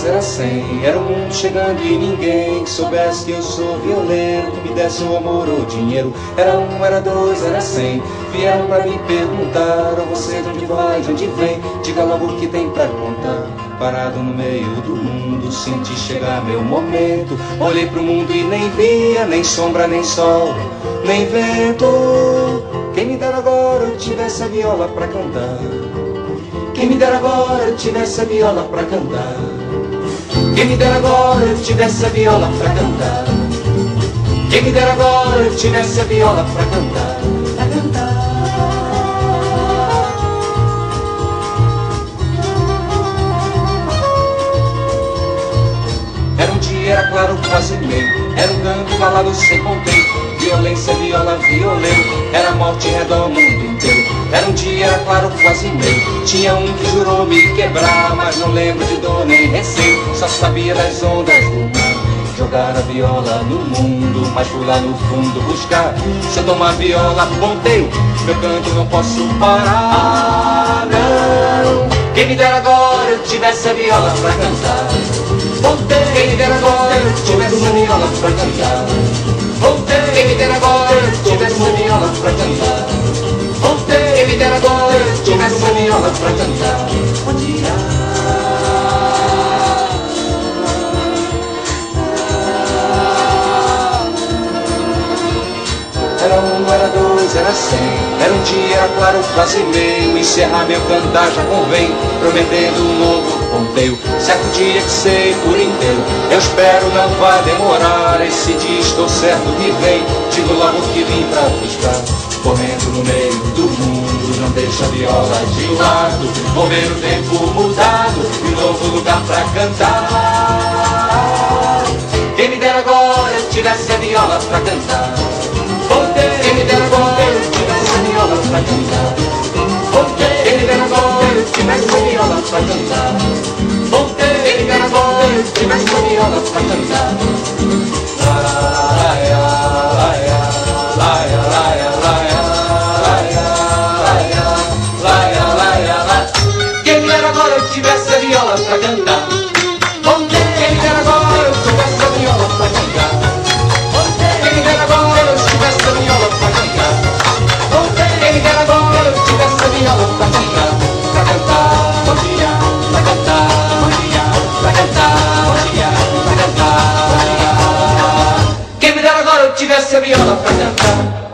era 100. Era o mundo chegando e ninguém que soubesse que eu sou violento, me desse o amor ou dinheiro. Era 1, era 2, era 100. Vieram pra me perguntar: oh, você de onde vai, de onde vem? Diga logo o que tem pra contar. Parado no meio do mundo, senti chegar meu momento. Olhei pro mundo e nem via, nem sombra, nem sol, nem vento. Quem me dera agora eu tivesse a viola pra cantar. Quem me dera agora eu tivesse a viola pra cantar. Quem me dera agora eu tivesse a viola pra cantar. Quem me dera agora eu tivesse a viola pra cantar. Pra cantar. Era um dia, era claro, quase meio. Era um canto falado sem contento. Violência, viola, violento. Era morte em redor o mundo inteiro. Era um dia, era claro, quase meio. Tinha um que jurou me quebrar, mas não lembro de dor nem receio. Só sabia das ondas do mar. Jogar a viola no mundo, mas fui lá no fundo buscar. Se eu tomar viola, ponteio, meu canto não posso parar, não. Quem me dera agora eu tivesse a viola pra cantar. Ponteio. Quem me dera agora eu tivesse a viola pra cantar. Ponteio. Quem me dera agora eu tivesse a viola pra cantar. Ponteio. Quem me dera agora eu tivesse a viola pra cantar. Bom dia. Era 1, era 2, era 100. Era um dia, era claro, quase meio. Encerrar meu cantar já convém, prometendo um novo ponteio. Certo dia que sei por inteiro, eu espero não vai demorar. Esse dia estou certo que vem, digo logo que vim pra buscar. Correndo no meio do mundo, não deixa a viola de lado. Vou ver o tempo mudado e um novo lugar pra cantar. Quem me dera agora eu tivesse a viola pra cantar. Quem me dera agora eu tivesse a viola pra cantar. Quem me dera agora eu tivesse a viola pra cantar. Quem me dera agora eu tivesse a viola pra cantar. Quem me dera agora eu tivesse a viola pra cantar. Quem me dera agora eu tivesse a viola pra cantar. Quem me dera agora eu tivesse a viola pra cantar. Quem me dera agora eu tivesse a viola pra cantar. Pra cantar, bom dia, pra cantar, bom dia, pra cantar, bom dia, pra cantar, bom dia. Quem me dera agora eu tivesse a viola pra cantar.